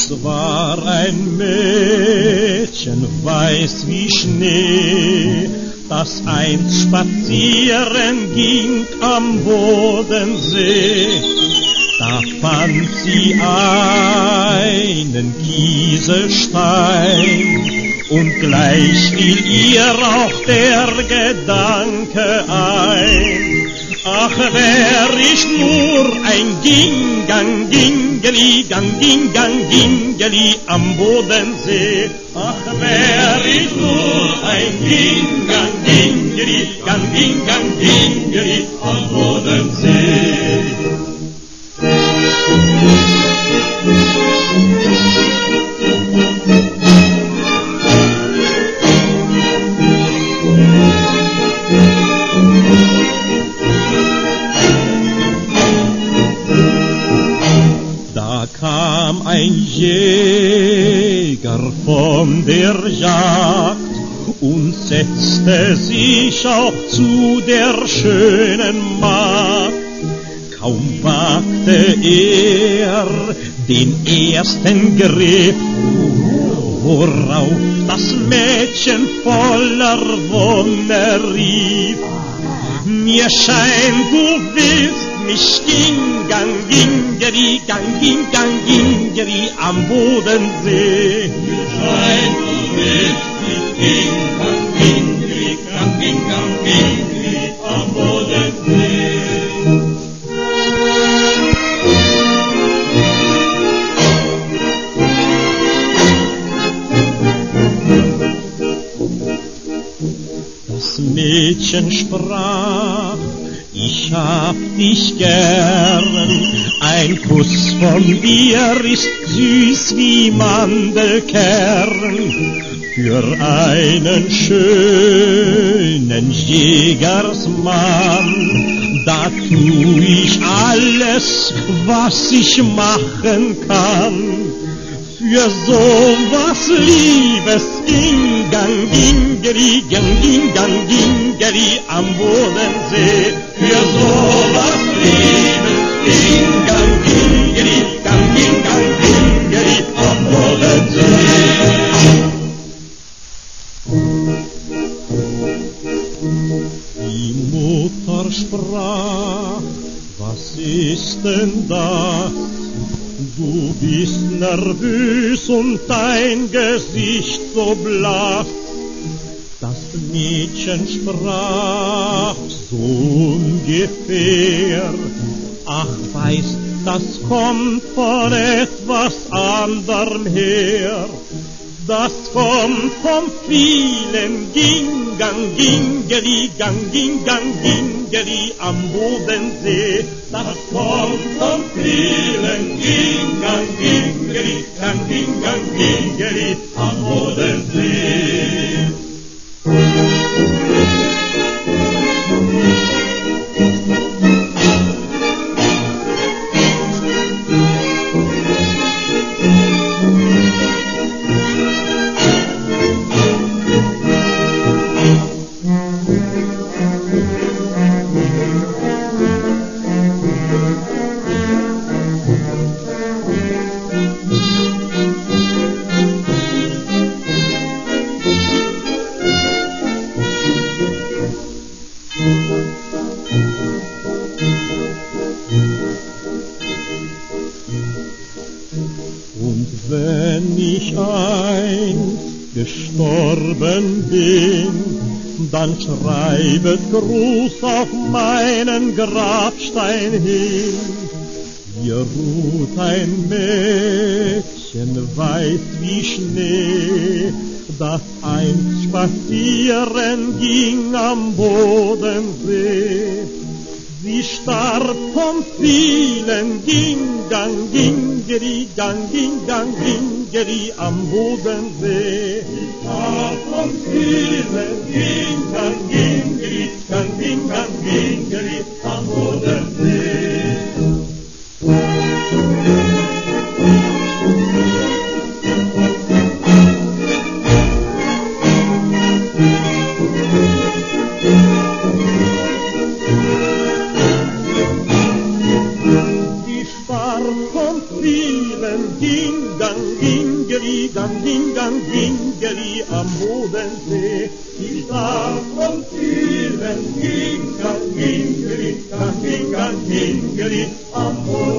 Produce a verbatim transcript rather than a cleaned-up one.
Es war ein Mädchen, weiß wie Schnee, das einst spazieren ging am Bodensee. Da fand sie einen Kieselstein und gleich fiel ihr auch der Gedanke ein. Ach, wär ich nur ein Gingang, Gingeli, Gang, Gingang, Gingeli am Bodensee. Ach, wär ich nur ein Gingang, Gingeli, Gang, Gingang, Gingeli am Bodensee. Da kam ein Jäger von der Jagd und setzte sich auch zu der schönen Magd. Kaum wagte er den ersten Griff, worauf das Mädchen voller Wonne rief: Mir scheint, du willst mich Gingang, Gingeri, Gang, Gingang, Gingeri am Bodensee. Mir scheint, du willst mich Gingang, Gingeri, Gang, Gingang, Gingeri am Bodensee. Das Mädchen sprach: Ich hab dich gern, ein Kuss von dir ist süß wie Mandelkern. Für einen schönen Jägersmann, da tu ich alles, was ich machen kann. Für so was Liebes, Gingang, Gingeri, Gang, Gingang, Gingeri am Bodensee. Für so was Liebes, Gingang, Gingeri, Gang, Gingang, Gingeri am Bodensee. Die Mutter sprach: Was ist denn das? Du bist nervös und dein Gesicht so blass. Das Mädchen sprach so ungefähr: Ach, weißt, das kommt von etwas anderem her. Das kommt vom vielen Gingang, Gingeri, Gang, Gingang, Gingeri am Bodensee. Das kommt vom vielen Gingang, Gingeri, Gang, Gingang, Gingeri am Bodensee. Und wenn ich einst gestorben bin, dann schreibet Gruß auf meinen Grabstein hin. Hier ruht ein Mädchen, weiß wie Schnee, das einst spazieren ging am Bodensee. Sie starb vom vielen Gingang, Gingeri, Gang, Gingang, Gingeri am Bodensee. Sie starb vom vielen Gingang, Gingeri, Gang, Gingang, Gingeri am Bodensee. spielen Ding-Dang, Dingeli, Dang, Ding-Dang, Dingeli am Bodensee. Ich darf uns spielen Ding-Dang, Dingeli, Dang, Ding-Dang, Dingeli am Bodensee.